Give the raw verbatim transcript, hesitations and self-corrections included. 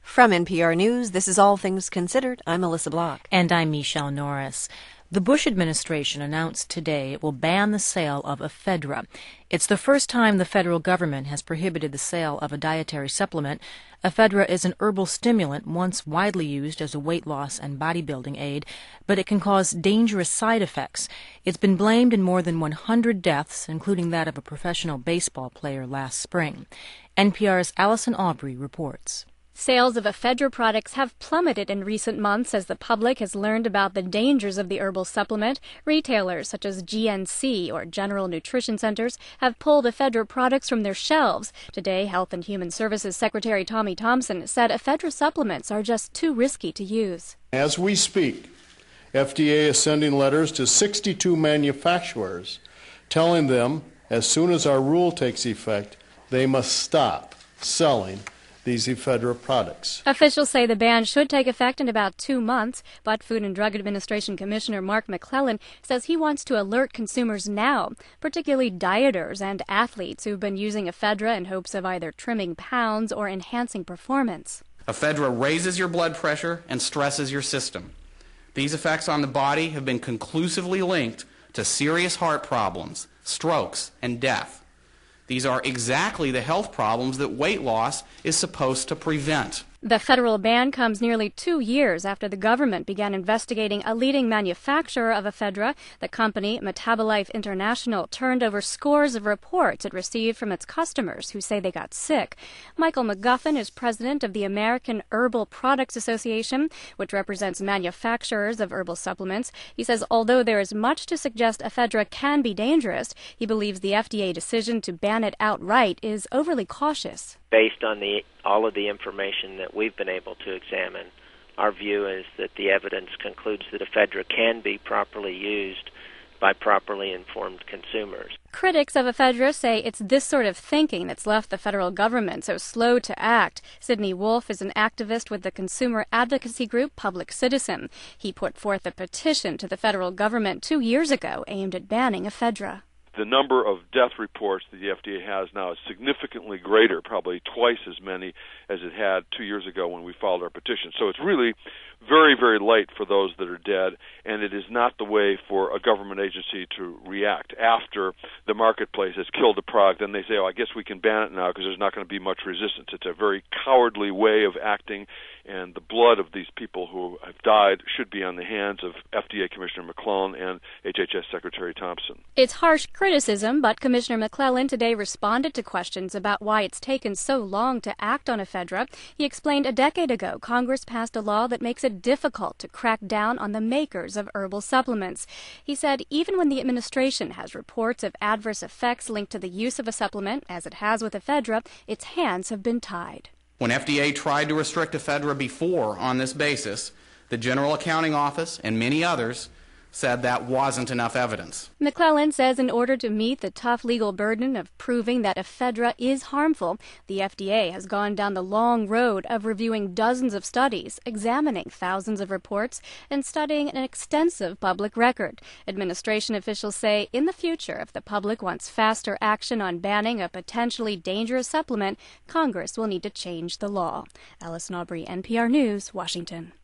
From N P R News, this is All Things Considered. I'm Melissa Block. And I'm Michelle Norris. The Bush administration announced today it will ban the sale of ephedra. It's the first time the federal government has prohibited the sale of a dietary supplement. Ephedra is an herbal stimulant once widely used as a weight loss and bodybuilding aid, but it can cause dangerous side effects. It's been blamed in more than one hundred deaths, including that of a professional baseball player last spring. N P R's Allison Aubrey reports. Sales of ephedra products have plummeted in recent months as the public has learned about the dangers of the herbal supplement. Retailers such as G N C, or General Nutrition Centers, have pulled ephedra products from their shelves. Today, Health and Human Services Secretary Tommy Thompson said ephedra supplements are just too risky to use. As we speak, F D A is sending letters to sixty-two manufacturers telling them as soon as our rule takes effect, they must stop selling these ephedra products. Officials say the ban should take effect in about two months, but Food and Drug Administration Commissioner Mark McClellan says he wants to alert consumers now, particularly dieters and athletes who've been using ephedra in hopes of either trimming pounds or enhancing performance. Ephedra raises your blood pressure and stresses your system. These effects on the body have been conclusively linked to serious heart problems, strokes, and death. These are exactly the health problems that weight loss is supposed to prevent. The federal ban comes nearly two years after the government began investigating a leading manufacturer of ephedra. The company, Metabolife International, turned over scores of reports it received from its customers who say they got sick. Michael McGuffin is president of the American Herbal Products Association, which represents manufacturers of herbal supplements. He says although there is much to suggest ephedra can be dangerous, he believes the F D A decision to ban it outright is overly cautious. Based on the all of the information that we've been able to examine, our view is that the evidence concludes that ephedra can be properly used by properly informed consumers. Critics of ephedra say it's this sort of thinking that's left the federal government so slow to act. Sidney Wolf is an activist with the consumer advocacy group Public Citizen. He put forth a petition to the federal government two years ago aimed at banning ephedra. The number of death reports that the F D A has now is significantly greater, probably twice as many as it had two years ago when we filed our petition. So it's really very, very late for those that are dead, and it is not the way for a government agency to react after the marketplace has killed the product. Then they say, oh, I guess we can ban it now because there's not going to be much resistance. It's a very cowardly way of acting, and the blood of these people who have died should be on the hands of F D A Commissioner McClellan and H H S Secretary Thompson. It's harsh criticism, but Commissioner McClellan today responded to questions about why it's taken so long to act on ephedra. He explained a decade ago Congress passed a law that makes it difficult to crack down on the makers of herbal supplements. He said even when the administration has reports of adverse effects linked to the use of a supplement, as it has with ephedra, its hands have been tied. When F D A tried to restrict ephedra before on this basis, the General Accounting Office and many others said that wasn't enough evidence. McClellan says in order to meet the tough legal burden of proving that ephedra is harmful, the F D A has gone down the long road of reviewing dozens of studies, examining thousands of reports, and studying an extensive public record. Administration officials say in the future, if the public wants faster action on banning a potentially dangerous supplement, Congress will need to change the law. Allison Aubrey, N P R News, Washington.